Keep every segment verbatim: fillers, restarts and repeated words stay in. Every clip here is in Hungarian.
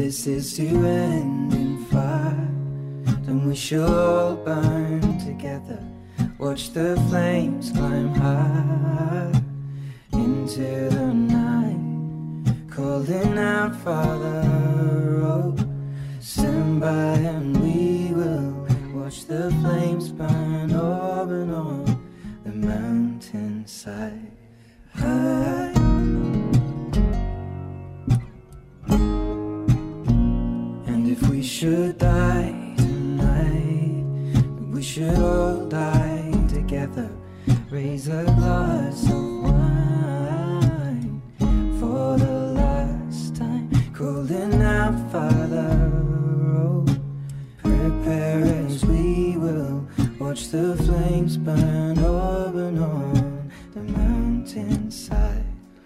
this is to end in fire, then we shall all burn together. Watch the flames climb high into the night, calling out, Father, oh, stand by and we will watch the flames burn over and on the mountainside. High. And if we should die tonight, we should all die together. Raise a glass of wine for the last time, calling out, Father, oh, prepare as we will watch the flames burn over and on the mountainside.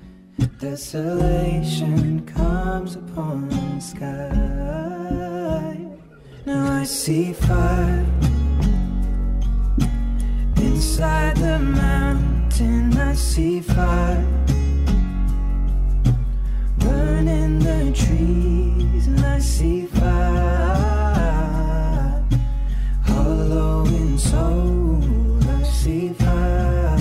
Desolation comes upon the sky. Now I see fire inside the mountain. I see fire burning the trees, and I see fire hollow in soul. I see fire,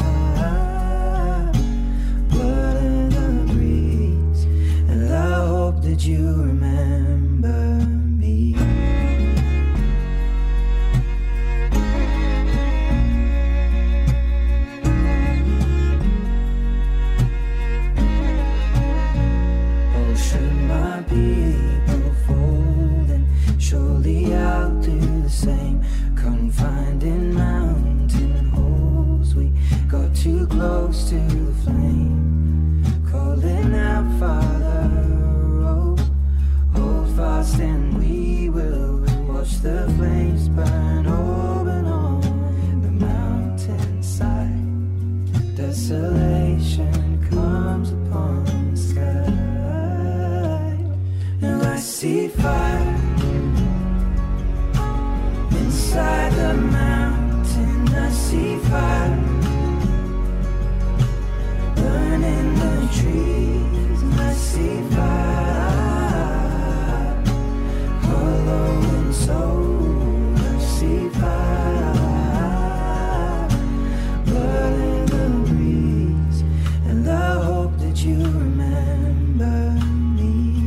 blood in the breeze, and I hope that you remember me. Oh, should my people fall, then surely I'll do the same. Confined in mountain holes, we got too close to the flame, calling out, Father, oh, hold fast and we will watch the flames burn over and on the mountainside. Desolation comes upon the sky, and I see fire inside the mountain. I see fire burning the trees, and I see fire hollow in soul. I see fire blood in the breeze, and I hope that you remember me.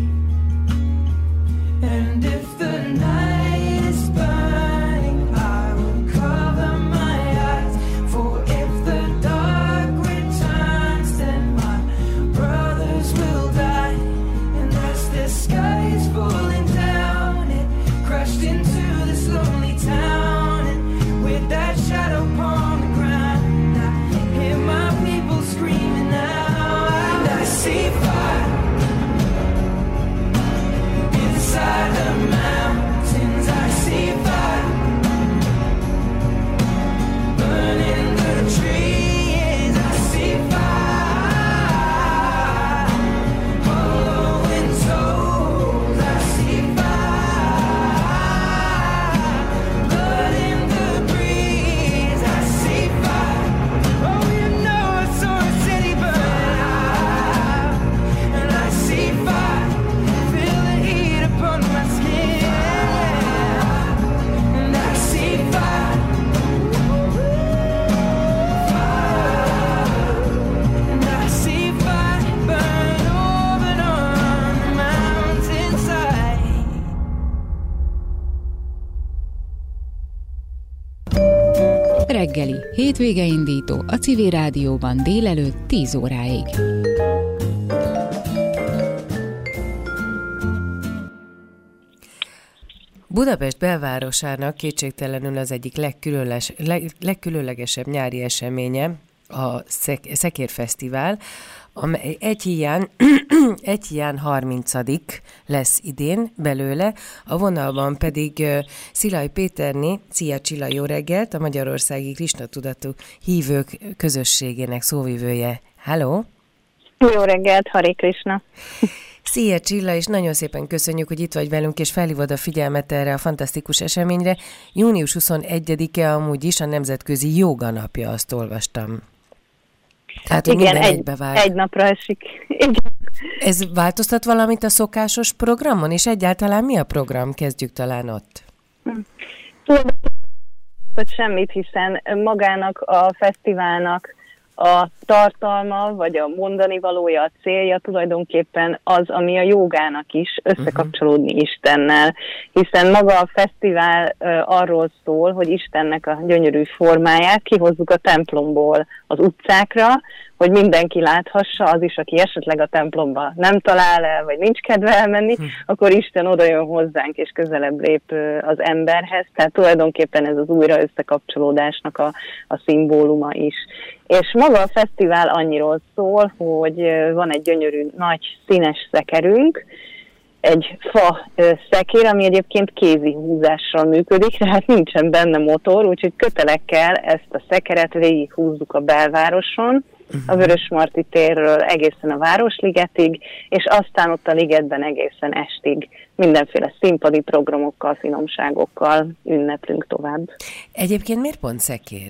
And if the night is burning, I will cover my eyes. For if the dark returns, then my brothers will die. And as the sky is falling down, it crashed into this lonely town. And with that shadow upon the ground, I hear my people screaming now. And I see fire inside the mountains. I see fire burning the trees. I see fire hollow in souls. I see fire blood in the breeze. I see fire. Oh, you know I saw a city burn out, and I see fire. Feel the heat upon my skin, and I see fire, fire, and I see fire burn over and on the mountainside. Reggeli, hétvége indító a Civil Rádióban délelőtt tíz óráig. Budapest belvárosának kétségtelenül az egyik legkülönles, leg, legkülönlegesebb nyári eseménye a Szek- Szekérfesztivál, amely egy hiány, egy hiány harmincadik lesz idén belőle, a vonalban pedig uh, Szilaj Péterné, Szia Csilla, jó reggelt, a Magyarországi Krisna-tudatú hívők közösségének szóvivője. Halló! Jó reggelt, Hari Krisna! Szia Csilla, és nagyon szépen köszönjük, hogy itt vagy velünk, és felhívod a figyelmet erre a fantasztikus eseményre. június huszonegyedike amúgy is a Nemzetközi Jóga Napja, azt olvastam. Tehát, hogy Igen, minden egy, egybevág. egy napra esik. Igen. Ez változtat valamit a szokásos programon, és egyáltalán mi a program? Kezdjük talán ott. Tulajdonképpen semmit, hiszen magának a fesztiválnak a tartalma, vagy a mondani valója, a célja tulajdonképpen az, ami a jogának is összekapcsolódni uh-huh. Istennel, hiszen maga a fesztivál uh, arról szól, hogy Istennek a gyönyörű formáját kihozzuk a templomból az utcákra, hogy mindenki láthassa, az is, aki esetleg a templomba nem talál el, vagy nincs kedve elmenni, hm. akkor Isten oda jön hozzánk, és közelebb lép az emberhez. Tehát tulajdonképpen ez az újra összekapcsolódásnak a, a szimbóluma is. És maga a fesztivál annyiról szól, hogy van egy gyönyörű nagy színes szekerünk, egy fa szekér, ami egyébként kézi húzással működik, tehát nincsen benne motor, úgyhogy kötelekkel ezt a szekeret végighúzzuk a belvároson, a Vörösmarty térről egészen a Városligetig, és aztán ott a ligetben egészen estig mindenféle színpadi programokkal, finomságokkal ünneplünk tovább. Egyébként miért pont szekér?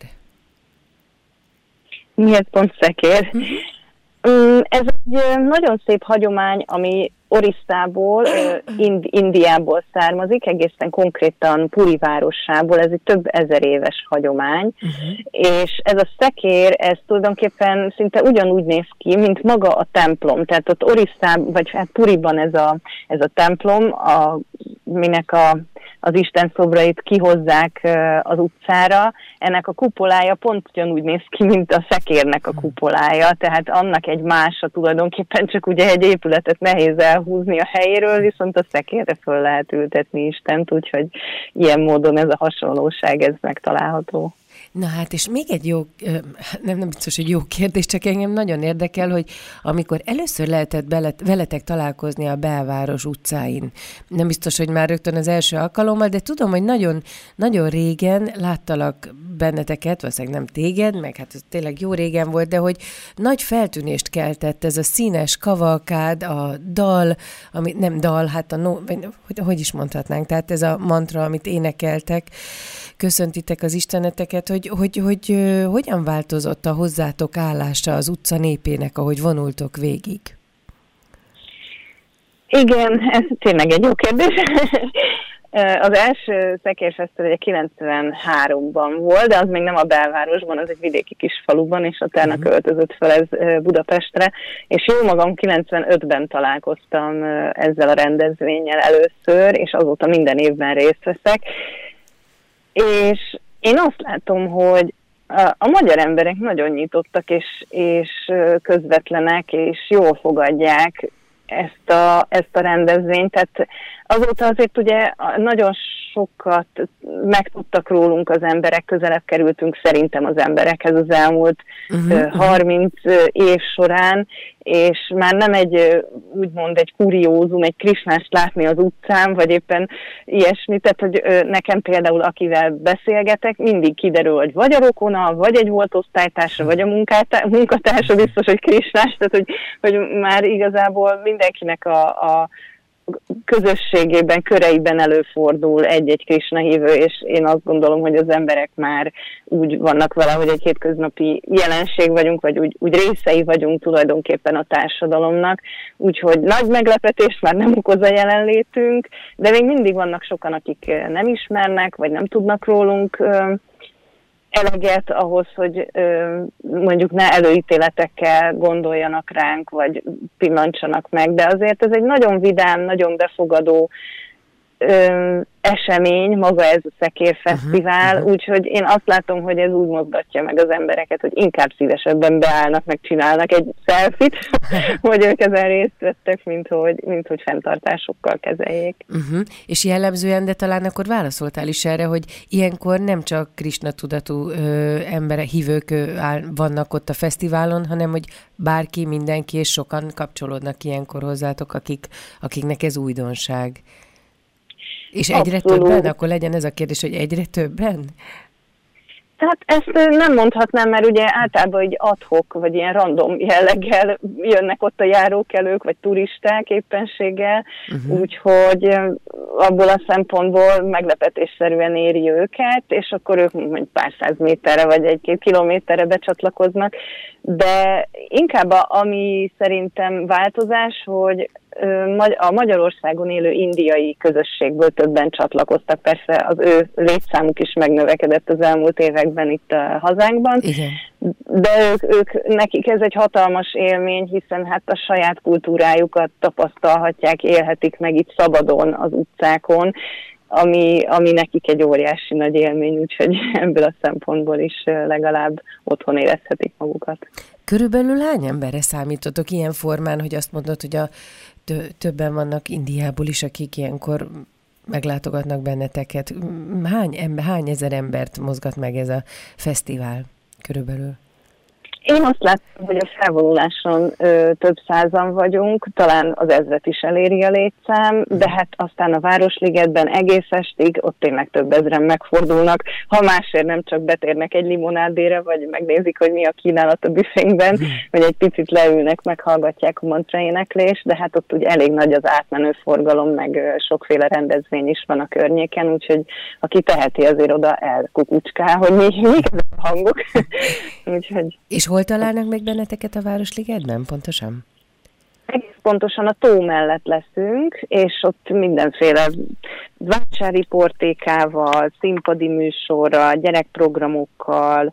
Miért pont szekér? Ez egy nagyon szép hagyomány, ami Orisszából, Ind- Indiából származik, egészen konkrétan Puri városából, ez egy több ezer éves hagyomány, uh-huh. és ez a szekér, ez tulajdonképpen szinte ugyanúgy néz ki, mint maga a templom, tehát ott Orisszában, vagy hát Puriban ez a, ez a templom, a, minek a az Isten szobrait kihozzák az utcára, ennek a kupolája pont ugyanúgy néz ki, mint a szekérnek a kupolája, tehát annak egy mása tulajdonképpen, csak ugye egy épületet nehéz elhúzni a helyéről, viszont a szekérre föl lehet ültetni Istent, úgyhogy ilyen módon ez a hasonlóság, ez megtalálható. Na hát, és még egy jó, nem, nem biztos, hogy jó kérdés, csak engem nagyon érdekel, hogy amikor először lehetett belet, veletek találkozni a belváros utcáin, nem biztos, hogy már rögtön az első alkalommal, de tudom, hogy nagyon, nagyon régen láttalak benneteket, valószínűleg nem téged, meg hát ez tényleg jó régen volt, de hogy nagy feltűnést keltett ez a színes kavalkád, a dal, ami nem dal, hát a no, hogy, hogy is mondhatnánk, tehát ez a mantra, amit énekeltek, köszöntitek az isteneteket, hogy, hogy, hogy, hogy hogyan változott a hozzátok állása az utca népének, ahogy vonultok végig? Igen, ez tényleg egy jó kérdés. Az első szekérfesztivál ugye kilencvenháromban volt, de az még nem a belvárosban, az egy vidéki kis faluban, és utána uh-huh. költözött fel ez Budapestre, és jó magam kilencvenötben találkoztam ezzel a rendezvénnyel először, és azóta minden évben részt veszek. És én azt látom, hogy a, a magyar emberek nagyon nyitottak, és, és közvetlenek, és jól fogadják ezt a, ezt a rendezvényt. Tehát azóta azért ugye nagyon sokat megtudtak rólunk az emberek, közelebb kerültünk szerintem az emberekhez az elmúlt uh-huh. harminc év során, és már nem egy úgymond egy kuriózum, egy Krisnást látni az utcán, vagy éppen ilyesmi, tehát hogy nekem például akivel beszélgetek, mindig kiderül, hogy vagy a rokona, vagy egy volt osztálytársa, vagy a munkatársa, biztos, hogy Krisnás, tehát hogy, hogy már igazából mindenkinek a, a közösségében, köreiben előfordul egy-egy Krisna hívő, és én azt gondolom, hogy az emberek már úgy vannak vele, hogy egy hétköznapi jelenség vagyunk, vagy úgy, úgy részei vagyunk tulajdonképpen a társadalomnak, úgyhogy nagy meglepetést már nem okoz a jelenlétünk, de még mindig vannak sokan, akik nem ismernek, vagy nem tudnak rólunk eleget ahhoz, hogy ö, mondjuk ne előítéletekkel gondoljanak ránk, vagy pillantsanak meg, de azért ez egy nagyon vidám, nagyon befogadó ö, esemény, maga ez a szekérfesztivál, uh-huh, uh-huh. úgyhogy én azt látom, hogy ez úgy mozgatja meg az embereket, hogy inkább szívesebben beállnak, meg csinálnak egy selfit, hogy ők ezen részt vettek, mint hogy, mint hogy fenntartásokkal kezeljék. Uh-huh. És jellemzően, de talán akkor válaszoltál is erre, hogy ilyenkor nem csak Krisna tudatú ö, emberek, hívők ö, áll, vannak ott a fesztiválon, hanem hogy bárki, mindenki, és sokan kapcsolódnak ilyenkor hozzátok, akik, akiknek ez újdonság. És egyre Abszolút. Többen? Akkor legyen ez a kérdés, hogy egyre többen? Tehát ezt nem mondhatnám, mert ugye általában így ad-hoc, vagy ilyen random jelleggel jönnek ott a járókelők, vagy turisták éppenséggel, uh-huh. úgyhogy abból a szempontból meglepetésszerűen éri őket, és akkor ők mondjuk pár száz méterre, vagy egy-két kilométerre becsatlakoznak, de inkább a, ami szerintem változás, hogy a Magyarországon élő indiai közösségből többen csatlakoztak. Persze az ő létszámuk is megnövekedett az elmúlt években itt a hazánkban, igen. De ők, ők, nekik ez egy hatalmas élmény, hiszen hát a saját kultúrájukat tapasztalhatják, élhetik meg itt szabadon az utcákon, ami, ami nekik egy óriási nagy élmény, úgyhogy ebből a szempontból is legalább otthon érezhetik magukat. Körülbelül hány emberre számítotok ilyen formán, hogy azt mondod, hogy a többen vannak Indiából is, akik ilyenkor meglátogatnak benneteket. Hány, ember, hány ezer embert mozgat meg ez a fesztivál körülbelül? Én azt láttam, hogy a felvonuláson ö, több százan vagyunk, talán az ezret is eléri a létszám, de hát aztán a Városligetben egész estig ott tényleg több ezren megfordulnak, ha másért nem csak betérnek egy limonádére, vagy megnézik, hogy mi a kínálat a büfénkben, vagy egy picit leülnek, meghallgatják a mantraéneklést, de hát ott ugye elég nagy az átmenő forgalom, meg ö, sokféle rendezvény is van a környéken, úgyhogy aki teheti, azért oda elkukucskál, hogy mi, mi ezek a hangok. úgyhogy... És hol találnak meg benneteket a Városligetben pontosan? Egész pontosan a tó mellett leszünk, és ott mindenféle vásári portékával, színpadi műsorral, gyerekprogramokkal,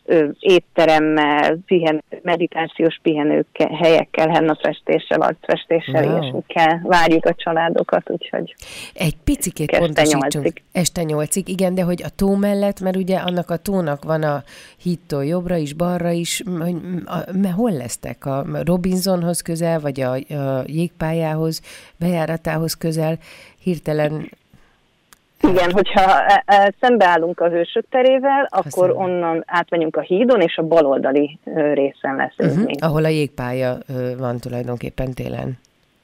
étteremmel, pihen, meditációs pihenők helyekkel, hennafestéssel, arcfestéssel, wow. ilyesmikkel várjuk a családokat, úgyhogy egy picikét pontosítsunk. Este nyolcig, igen, de hogy a tó mellett, mert ugye annak a tónak van a hídtól jobbra is, balra is, hogy a, hol lesztek? A Robinsonhoz közel, vagy a, a jégpályához, bejáratához közel, hirtelen... Igen, hogyha szembeállunk a Hősök terével, akkor Aztán. onnan átmegyünk a hídon, és a baloldali részen leszünk uh-huh. még. Ahol a jégpálya van tulajdonképpen télen.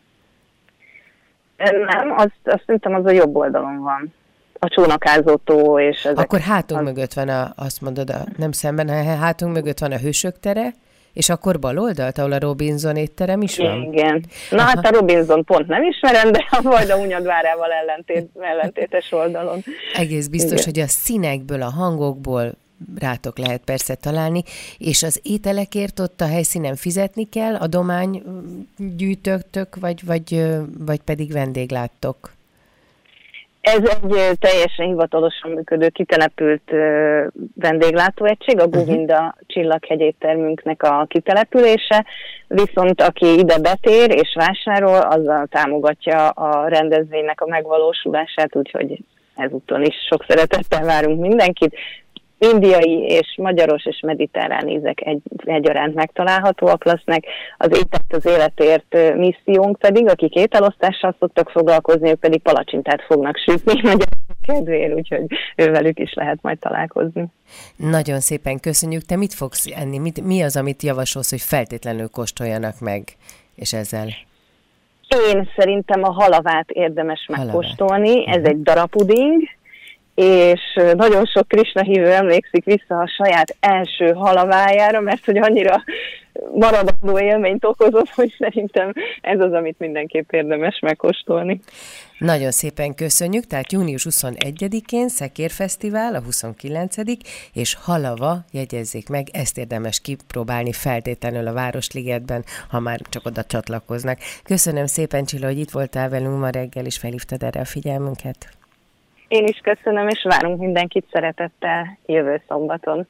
Nem, azt, azt szerintem az a jobb oldalon van. A Csónakázó tó és ezek. Akkor hátunk az... mögött van, a, azt mondod, a, nem szemben, hanem hátunk mögött van a Hősök tere, és akkor bal oldalt, ahol a Robinson étterem is van? Igen. Na Aha. hát a Robinson pont nem ismerem, de a Vajda Hunyadvárával ellentét, ellentétes oldalon. Egész biztos, Igen. hogy a színekből, a hangokból rátok lehet persze találni, és az ételekért ott a helyszínen fizetni kell, adomány gyűjtöttök, vagy, vagy, vagy pedig vendégláttok? Ez egy teljesen hivatalosan működő, kitelepült uh, vendéglátóegység, a Govinda uh-huh. csillaghegyéttermünknek a kitelepülése, viszont aki ide betér és vásárol, azzal támogatja a rendezvénynek a megvalósulását, úgyhogy ezúton is sok szeretettel várunk mindenkit. Indiai és magyaros és mediterrán ízek egy, egyaránt megtalálhatóak lesznek. Az Ételt az életért missziónk pedig, akik ételosztással szoktak foglalkozni, ők pedig palacsintát fognak sütni magyar kedvéért, úgyhogy ővelük is lehet majd találkozni. Nagyon szépen köszönjük. Te mit fogsz enni? Mit, mi az, amit javasolsz, hogy feltétlenül kóstoljanak meg, és ezzel? Én szerintem a halavát érdemes halavát. megkóstolni. Ez uh-huh. egy darapuding, és nagyon sok Krisna hívő emlékszik vissza a saját első halavájára, mert hogy annyira maradandó élményt okozott, hogy szerintem ez az, amit mindenképp érdemes megkóstolni. Nagyon szépen köszönjük, tehát június huszonegyedikén Szekérfesztivál, a huszonkilencedik és halava, jegyezzék meg, ezt érdemes kipróbálni feltétlenül a Városligetben, ha már csak oda csatlakoznak. Köszönöm szépen, Csilla, hogy itt voltál velünk ma reggel, és felhívtad erre a figyelmünket. Én is köszönöm, és várunk mindenkit szeretettel jövő szombaton.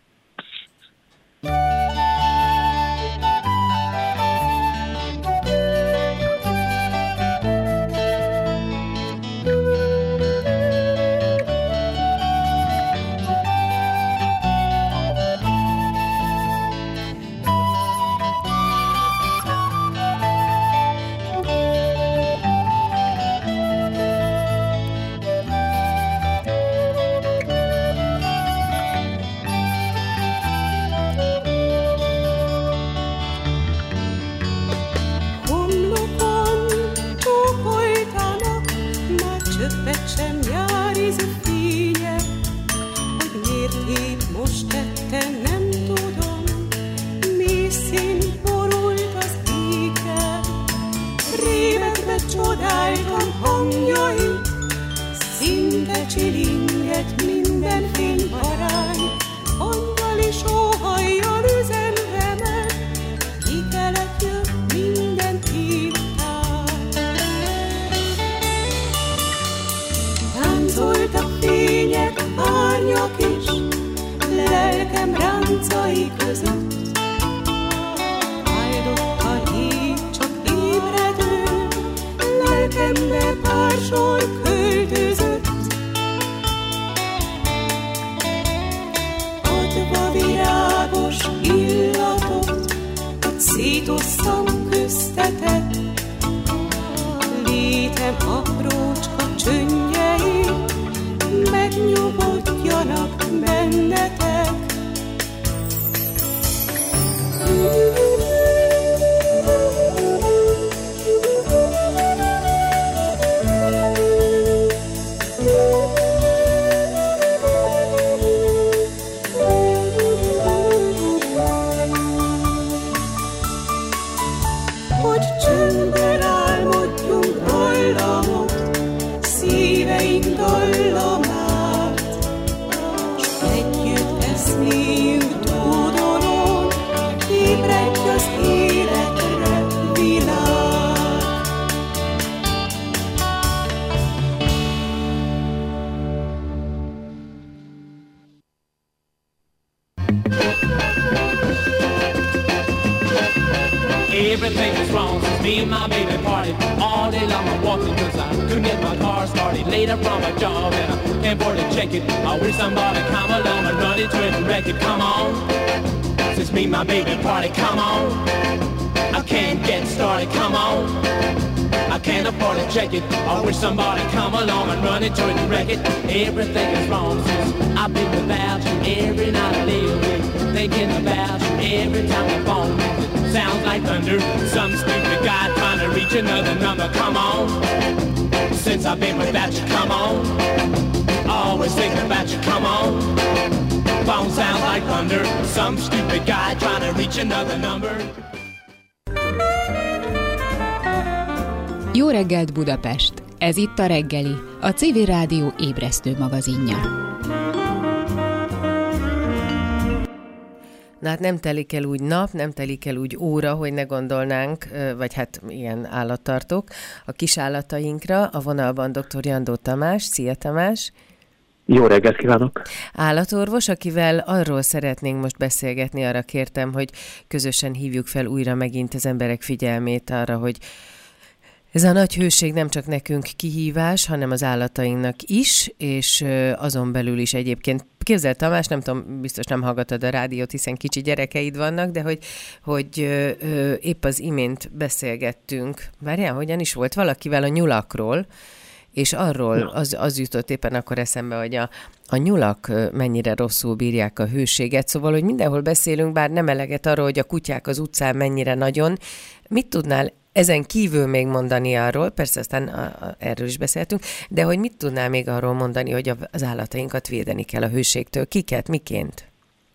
hangjai, szinte csilinget minden fényparány, angyal is óhajjal üzenremet, ki kelet jött minden hívtál. Táncoltak fények, árnyak is, lelkem ráncai között, áldott a hív, csak ébredő, lelkembe pár sor költözött. Adva virágos illatot, hogy szétosszam köztetek, létem aprócska csöndjei, megnyugodjanak bennetek. Hogy csöndben álmodjunk dallamot, szíveink dallamát, s együtt eszméljünk tódolón, ébredj az életre világ. Everything is wrong since me and my baby party. All day long I'm walking cause I couldn't get my car started. Later from my job and I can't afford to check it. I wish somebody come along and run into it and wreck it. Come on, since me and my baby party, come on. I can't get started, come on. I can't afford to check it. I wish somebody come along and run into it and wreck it. Everything is wrong since I've been without you. Every night I lay awake thinking about you. Every time the phone rings it sounds like thunder. Some stupid guy trying to reach another number. Come on, since I've been without you, come on. Always thinking about you, come on. Phone sounds like thunder. Some stupid guy trying to reach another number. Jó reggelt Budapest! Ez itt a reggeli, a Civil Rádió ébresztő magazinja. Na hát nem telik el úgy nap, nem telik el úgy óra, hogy ne gondolnánk, vagy hát ilyen állattartók, a kis állatainkra. A vonalban dr. Jandó Tamás. Szia Tamás! Jó reggelt kívánok! Állatorvos, akivel arról szeretnénk most beszélgetni, arra kértem, hogy közösen hívjuk fel újra megint az emberek figyelmét arra, hogy ez a nagy hőség nem csak nekünk kihívás, hanem az állatainknak is, és azon belül is egyébként. Képzeld Tamás, nem tudom, biztos nem hallgatod a rádiót, hiszen kicsi gyerekeid vannak, de hogy, hogy ö, ö, épp az imént beszélgettünk, várjál, hogyan is volt valakivel a nyulakról, és arról az, az jutott éppen akkor eszembe, hogy a, a nyulak mennyire rosszul bírják a hőséget, szóval, hogy mindenhol beszélünk, bár nem eleget arról, hogy a kutyák az utcán mennyire nagyon. Mit tudnál ezen kívül még mondani arról, persze aztán a, a, erről is beszéltünk, de hogy mit tudnál még arról mondani, hogy a, az állatainkat védeni kell a hőségtől? Kiket, miként?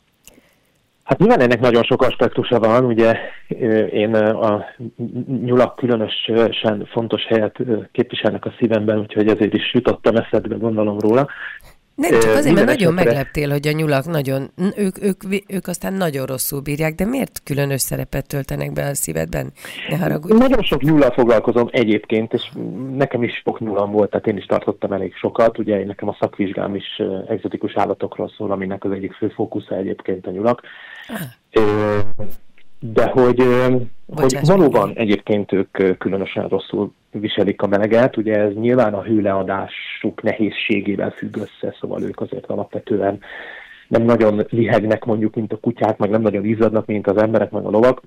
Hát nyilván ennek nagyon sok aspektusa van, ugye én a nyulak különösen fontos helyet képviselnek a szívemben, úgyhogy ezért is jutottam eszedbe, gondolom róla. Nem, csak azért, mert nagyon megleptél, hogy a nyulak nagyon, ők, ők, ők aztán nagyon rosszul bírják, de miért különös szerepet töltenek be a szívedben? Ne haragudj. Nagyon sok nyullal foglalkozom egyébként, és nekem is sok nyulam volt, tehát én is tartottam elég sokat. Ugye nekem a szakvizsgám is egzotikus állatokról szól, aminek az egyik fő fókusza egyébként a nyulak. Ah. De hogy, hogy valóban egyébként ők különösen rosszul viselik a meleget, ugye ez nyilván a hőleadásuk nehézségével függ össze, szóval ők azért alapvetően nem nagyon lihegnek mondjuk, mint a kutyák, meg nem nagyon izzadnak, mint az emberek, meg a lovak.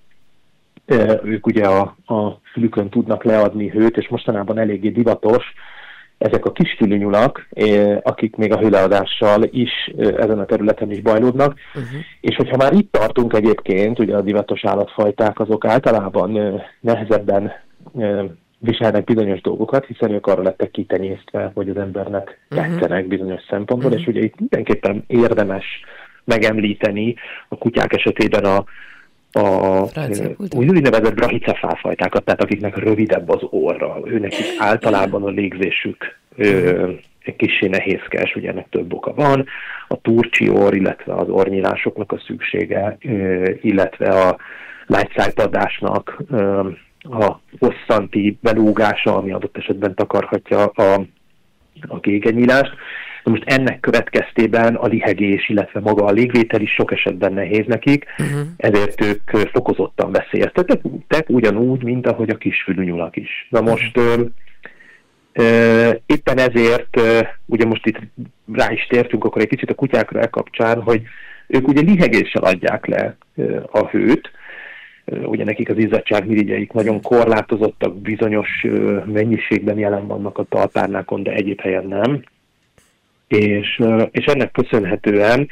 Ők ugye a, a fülükön tudnak leadni hőt, és mostanában eléggé divatos ezek a kisfülű nyulak, akik még a hőleadással is ezen a területen is bajlódnak. Uh-huh. És hogyha már itt tartunk egyébként, ugye a divatos állatfajták azok általában nehezebben viselnek bizonyos dolgokat, hiszen ők arra lettek kitenyésztve, hogy az embernek tetszenek uh-huh. bizonyos szempontból, uh-huh. és ugye itt mindenképpen érdemes megemlíteni a kutyák esetében a a Francia úgy úgynevezett brachycephálfajtákat, tehát akiknek rövidebb az orra. Őnekik általában a légzésük ö, egy kicsi nehézkes, ugye ennek több oka van. A turcsi orr, illetve az orrnyílásoknak a szüksége, ö, illetve a lágyszájpadásnak ö, a hosszanti belógása, ami adott esetben takarhatja a, a gégenyílást. Na most ennek következtében a lihegés, illetve maga a légvétel is sok esetben nehéz nekik, uh-huh. ezért ők fokozottan veszélyeztetettek, ugyanúgy, mint ahogy a kisfülű nyulak is. Na most uh-huh. ö, ö, éppen ezért, ö, ugye most itt rá is tértünk akkor egy kicsit a kutyákra elkapcsán, hogy ők ugye lihegéssel adják le ö, a hőt, ugye nekik az izzadságmirigyeik nagyon korlátozottak, bizonyos ö, mennyiségben jelen vannak a talpárnákon, de egyéb helyen nem. És, és ennek köszönhetően,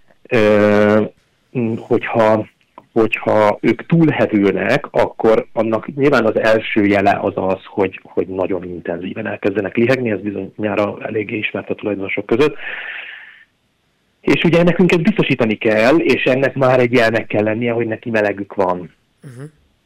hogyha, hogyha ők túlhevülnek, akkor annak nyilván az első jele az az, hogy, hogy nagyon intenzíven elkezdenek lihegni, ez bizonyára eléggé ismert a tulajdonosok között. És ugye nekünk ezt biztosítani kell, és ennek már egy jelnek kell lennie, hogy neki melegük van. Uh-huh.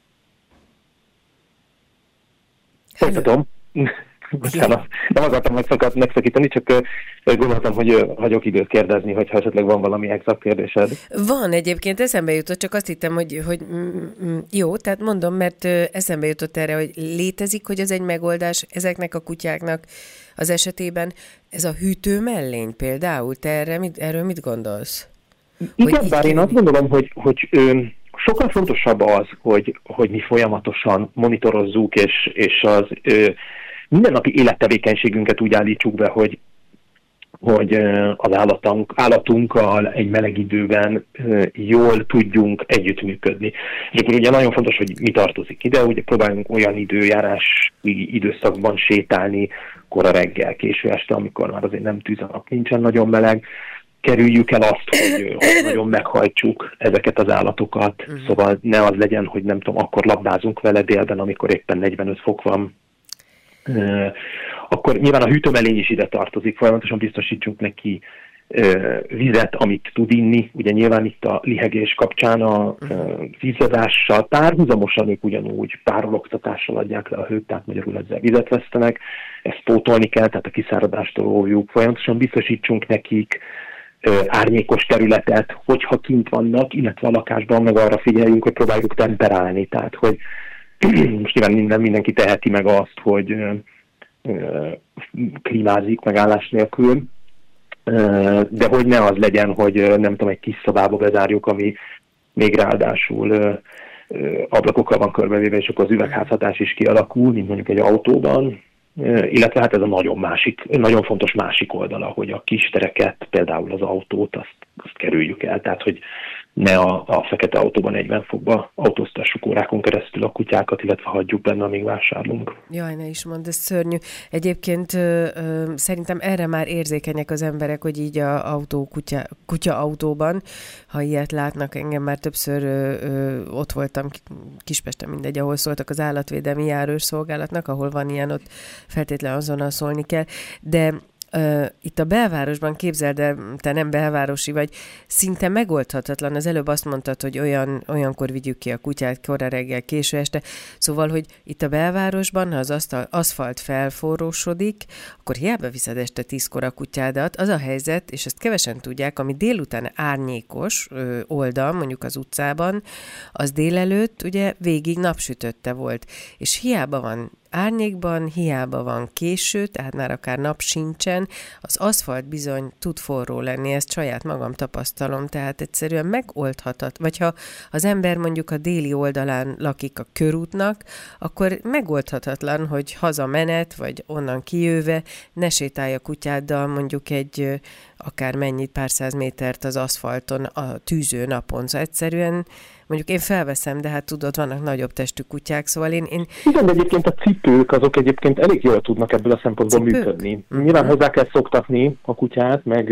Folytatom. Bocsánat, nem akartam megszakítani, csak gondoltam, hogy hagyok időt kérdezni, hogyha esetleg van valami exakt kérdésed. Van egyébként, eszembe jutott, csak azt hittem, hogy, hogy mm, jó, tehát mondom, mert eszembe jutott erre, hogy létezik, hogy ez egy megoldás ezeknek a kutyáknak az esetében. Ez a hűtő mellény például, te erre mit, erről mit gondolsz? Igen, bár én azt gondolom, hogy, hogy ö, sokkal fontosabb az, hogy, hogy mi folyamatosan monitorozzuk, és, és az... Ö, mindennapi élettevékenységünket úgy állítsuk be, hogy, hogy az állatunk, állatunkkal egy meleg időben jól tudjunk együttműködni. És akkor ugye nagyon fontos, hogy mi tartozik ide, ugye próbáljunk olyan időjárási időszakban sétálni, kora reggel, késő este, amikor már azért nem tűz a nap, nincsen nagyon meleg, kerüljük el azt, hogy, hogy nagyon meghajtsuk ezeket az állatokat, uh-huh. Szóval ne az legyen, hogy nem tudom, akkor labdázunk vele délben, amikor éppen negyvenöt fok van. Uh, akkor nyilván a hűtőmelény is ide tartozik, folyamatosan biztosítsunk neki uh, vizet, amit tud inni. Ugye nyilván itt a lihegés kapcsán a uh, vízadással párhuzamosan ők ugyanúgy párologtatással adják le a hőt, tehát magyarul ezzel vizet vesztenek. Ezt pótolni kell, tehát a kiszáradástól óvjuk. Folyamatosan biztosítsunk nekik uh, árnyékos területet, hogyha kint vannak, illetve a lakásban meg arra figyeljünk, hogy próbáljuk temperálni, tehát hogy most nyilván minden, mindenki teheti meg azt, hogy ö, ö, klímázik megállás nélkül, ö, de hogy ne az legyen, hogy ö, nem tudom, egy kis szobába bezárjuk, ami még ráadásul ö, ö, ablakokkal van körbevéve, és akkor az üvegházhatás is kialakul, mint mondjuk egy autóban, ö, illetve hát ez a nagyon másik, nagyon fontos másik oldala, hogy a kis tereket, például az autót, azt, azt kerüljük el, tehát hogy ne a, a fekete autóban negyven fokba autóztassuk órákon keresztül a kutyákat, illetve hagyjuk benne, amíg vásárlunk. Jaj, ne is mondd, ez szörnyű. Egyébként ö, ö, szerintem erre már érzékenyek az emberek, hogy így a autó, kutya, kutya autóban, ha ilyet látnak, engem már többször ö, ö, ott voltam Kispesten, mindegy, ahol szóltak az állatvédelmi járőrszolgálatnak, ahol van ilyen, ott feltétlenül azonnal szólni kell, de Uh, itt a belvárosban, képzeld el, te nem belvárosi vagy, szinte megoldhatatlan. Az előbb azt mondtad, hogy olyan, olyankor vigyük ki a kutyát, kora reggel, késő este. Szóval, hogy itt a belvárosban, ha az asztal, aszfalt felforrósodik, akkor hiába viszed este tízkor a kutyádat. Az a helyzet, és ezt kevesen tudják, ami délután árnyékos ö, oldal, mondjuk az utcában, az délelőtt ugye végig napsütötte volt. És hiába van árnyékban, hiába van késő, tehát már akár nap sincsen, az aszfalt bizony tud forró lenni, ezt saját magam tapasztalom, tehát egyszerűen megoldhatat. Vagy ha az ember mondjuk a déli oldalán lakik a körútnak, akkor megoldhatatlan, hogy hazamenet, vagy onnan kijöve ne sétálj a kutyáddal mondjuk egy akár mennyit, pár száz métert az aszfalton a tűző napon. Szóval egyszerűen mondjuk én felveszem, de hát tudod, vannak nagyobb testű kutyák, szóval én... én... Igen, de egyébként a cipők azok egyébként elég jól tudnak ebből a szempontból cipők? működni. Uh-huh. Nyilván hozzá kell szoktatni a kutyát, meg,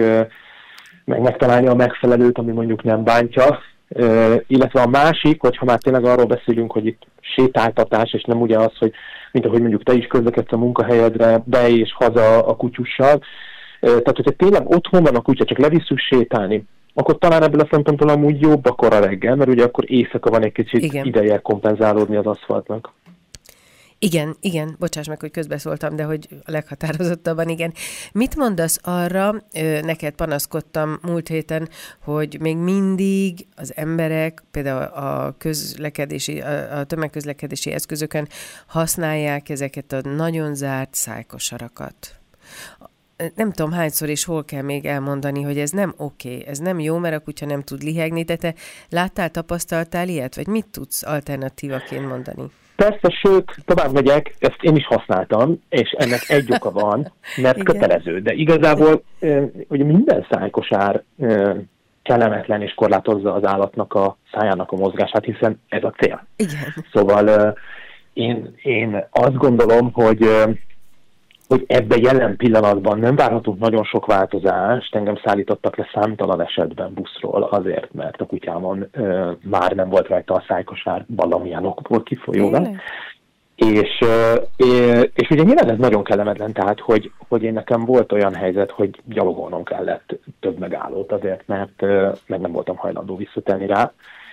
meg megtalálni a megfelelőt, ami mondjuk nem bántja. Uh, illetve a másik, hogyha már tényleg arról beszélünk, hogy itt sétáltatás, és nem ugye az, hogy mint ahogy mondjuk te is közlekedsz a munkahelyedre, be és haza a kutyussal. Uh, tehát, hogyha tényleg otthon van a kutya, csak levisszük sétálni, akkor talán ebből a szempontból amúgy jobb akkor a reggel, mert ugye akkor éjszaka van egy kicsit Igen. ideje kompenzálódni az aszfaltnak. Igen, igen, bocsáss meg, hogy közbeszóltam, de hogy a leghatározottabban igen. Mit mondasz arra, ö, neked panaszkodtam múlt héten, hogy még mindig az emberek például a közlekedési, a, a tömegközlekedési eszközökön használják ezeket a nagyon zárt szájkosarakat. Nem tudom hányszor és hol kell még elmondani, hogy ez nem oké, ez nem jó, mert a kutya nem tud lihegni, de te láttál, tapasztaltál ilyet, vagy mit tudsz alternatívaként mondani? Persze, sőt, tovább megyek, ezt én is használtam, és ennek egy oka van, mert Igen. kötelező. De igazából ugye minden szájkosár kellemetlen és korlátozza az állatnak a szájának a mozgását, hiszen ez a cél. Igen. Szóval én, én azt gondolom, hogy hogy ebben jelen pillanatban nem várhatunk nagyon sok változást. Engem szállítottak le számtalan esetben buszról azért, mert a kutyámon ö, már nem volt rajta a szájkosár valamilyen okból kifolyólag. És, ö, és ugye nyilván ez nagyon kellemetlen, tehát hogy, hogy én nekem volt olyan helyzet, hogy gyalogolnom kellett több megállót azért, mert ö, meg nem voltam hajlandó visszatenni rá,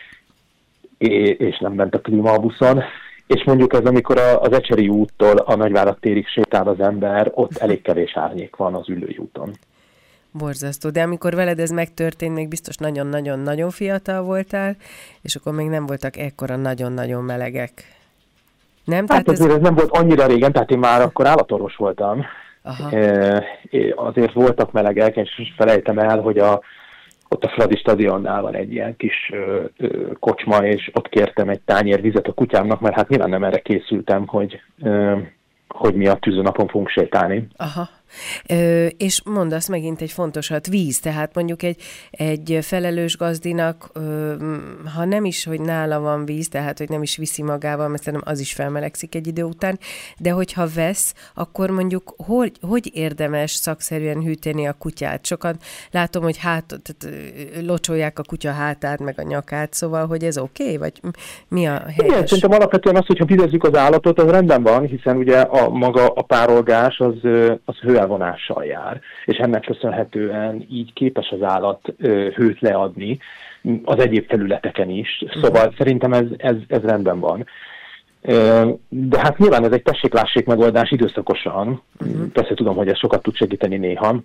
és nem bent a klíma a buszon. És mondjuk ez, amikor az Ecseri úttól a Nagyvárad térig sétál az ember, ott elég kevés árnyék van az Üllői úton. Borzasztó, de amikor veled ez megtörtént, még biztos nagyon-nagyon-nagyon fiatal voltál, és akkor még nem voltak ekkora nagyon-nagyon melegek. Nem? Hát Tehát azért ez... ez nem volt annyira régen, tehát én már akkor állatorvos voltam. Aha. E, azért voltak melegek, és felejtem el, hogy a ott a Fradi stadionnál van egy ilyen kis ö, ö, kocsma, és ott kértem egy tányér vizet a kutyámnak, mert hát nyilván nem erre készültem, hogy, ö, hogy mi a tűzőnapon fogunk sétálni. Aha. Ö, és mondasz megint egy fontosat, víz, tehát mondjuk egy, egy felelős gazdinak, ö, ha nem is, hogy nála van víz, tehát hogy nem is viszi magával, mert szerintem az is felmelegszik egy idő után, de hogyha vesz, akkor mondjuk hogy, hogy érdemes szakszerűen hűteni a kutyát? Sokan látom, hogy hát, tehát, locsolják a kutya hátát, meg a nyakát, szóval, hogy ez oké, okay? Vagy mi a helyes? Igen, szerintem alapvetően az, hogyha vizezzük az állatot, az rendben van, hiszen ugye a maga a párolgás az, az hőelvonással jár, és ennek köszönhetően így képes az állat ö, hőt leadni az egyéb területeken is. Szóval uh-huh. szerintem ez, ez, ez rendben van. Ö, de hát nyilván ez egy tessék-lássék megoldás időszakosan. Uh-huh. Persze tudom, hogy ez sokat tud segíteni néha,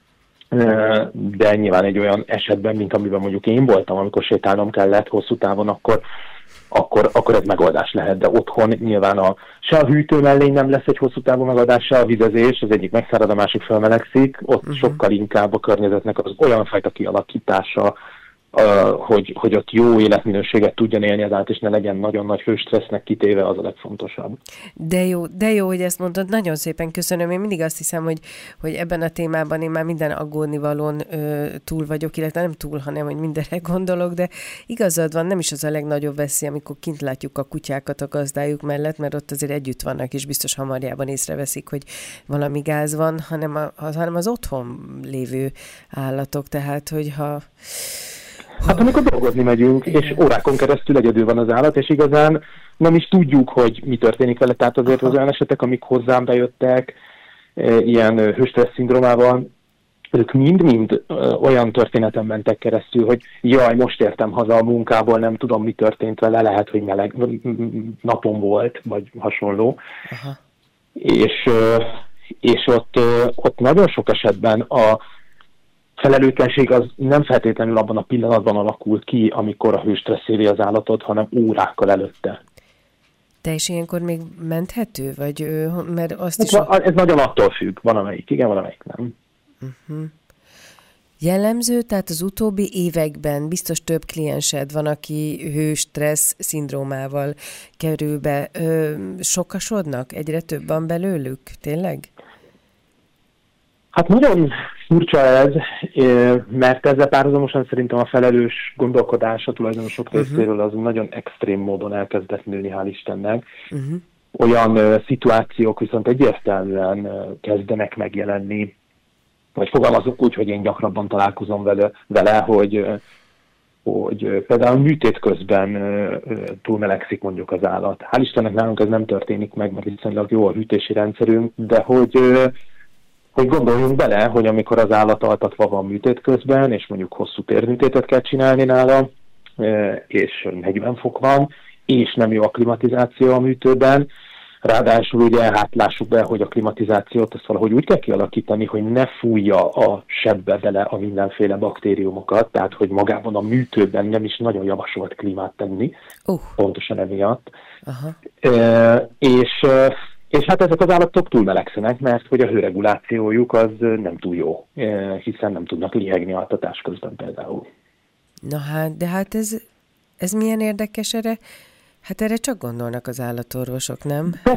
ö, de nyilván egy olyan esetben, mint amiben mondjuk én voltam, amikor sétálnom kellett hosszú távon, akkor Akkor, akkor ez megoldás lehet, de otthon nyilván a, se a hűtő mellény nem lesz egy hosszú távú megoldás, se a vizezés, az egyik megszárad, a másik felmelegszik, ott uh-huh. sokkal inkább a környezetnek az olyan fajta kialakítása, uh, hogy, hogy ott jó életminőséget tudjon élni az állat, és ne legyen nagyon nagy hőstressznek kitéve, az a legfontosabb. De jó, de jó, hogy ezt mondtad, nagyon szépen köszönöm. Én mindig azt hiszem, hogy, hogy ebben a témában én már minden aggódnivalón ö, túl vagyok, illetve nem túl, hanem hogy mindenre gondolok, de igazad van, nem is az a legnagyobb veszély, amikor kint látjuk a kutyákat a gazdájuk mellett, mert ott azért együtt vannak, és biztos hamarjában észreveszik, hogy valami gáz van, hanem, a, hanem az otthon lévő állatok, tehát hogyha... Hát amikor dolgozni megyünk, igen. és órákon keresztül egyedül van az állat, és igazán nem is tudjuk, hogy mi történik vele, tehát azért Aha. az olyan esetek, amik hozzám bejöttek, e, ilyen hőstressz szindrómával, ők mind-mind e, olyan történeten mentek keresztül, hogy jaj, most értem haza a munkából, nem tudom, mi történt vele, lehet, hogy meleg napon volt, vagy hasonló. Aha. És, e, és ott, e, ott nagyon sok esetben a felelőtlenség az nem feltétlenül abban a pillanatban alakul ki, amikor a hőstressz éri az állatot, hanem órákkal előtte. De és ilyenkor még menthető? Vagy, mert azt is... Ez, ez nagyon attól függ, van amelyik igen, van amelyik nem. Uh-huh. Jellemző, tehát az utóbbi években biztos több kliensed van, aki hőstressz szindrómával kerül be. Ö, sokasodnak? Egyre több van belőlük? Tényleg? Hát nagyon furcsa ez, mert ezzel párhuzamosan szerintem a felelős gondolkodás a tulajdonosok uh-huh. részéről az nagyon extrém módon elkezdett nőni, hál' Istennek. Uh-huh. Olyan uh, szituációk viszont egyértelműen uh, kezdenek megjelenni, vagy fogalmazok úgy, hogy én gyakrabban találkozom vele, vele hogy, uh, hogy uh, például műtét közben uh, uh, túlmelegszik mondjuk az állat. Hál' Istennek nálunk ez nem történik meg, mert viszonylag jó a hűtési rendszerünk, de hogy... Uh, hogy gondoljunk bele, hogy amikor az állat altatva van műtét közben, és mondjuk hosszú térműtétet kell csinálni nála, és negyven fok van, és nem jó a klimatizáció a műtőben, ráadásul ugye hát lássuk be, hogy a klimatizációt ezt valahogy úgy kell kialakítani, hogy ne fújja a sebbe bele a mindenféle baktériumokat, tehát hogy magában a műtőben nem is nagyon javasolt klímát tenni, uh. pontosan emiatt. Aha. E, és, és hát ezek az állatok túl melegszenek, mert hogy a hőregulációjuk az nem túl jó, hiszen nem tudnak lihegni altatás közben például. Na hát, de hát ez, ez milyen érdekes erre? Hát erre csak gondolnak az állatorvosok, nem?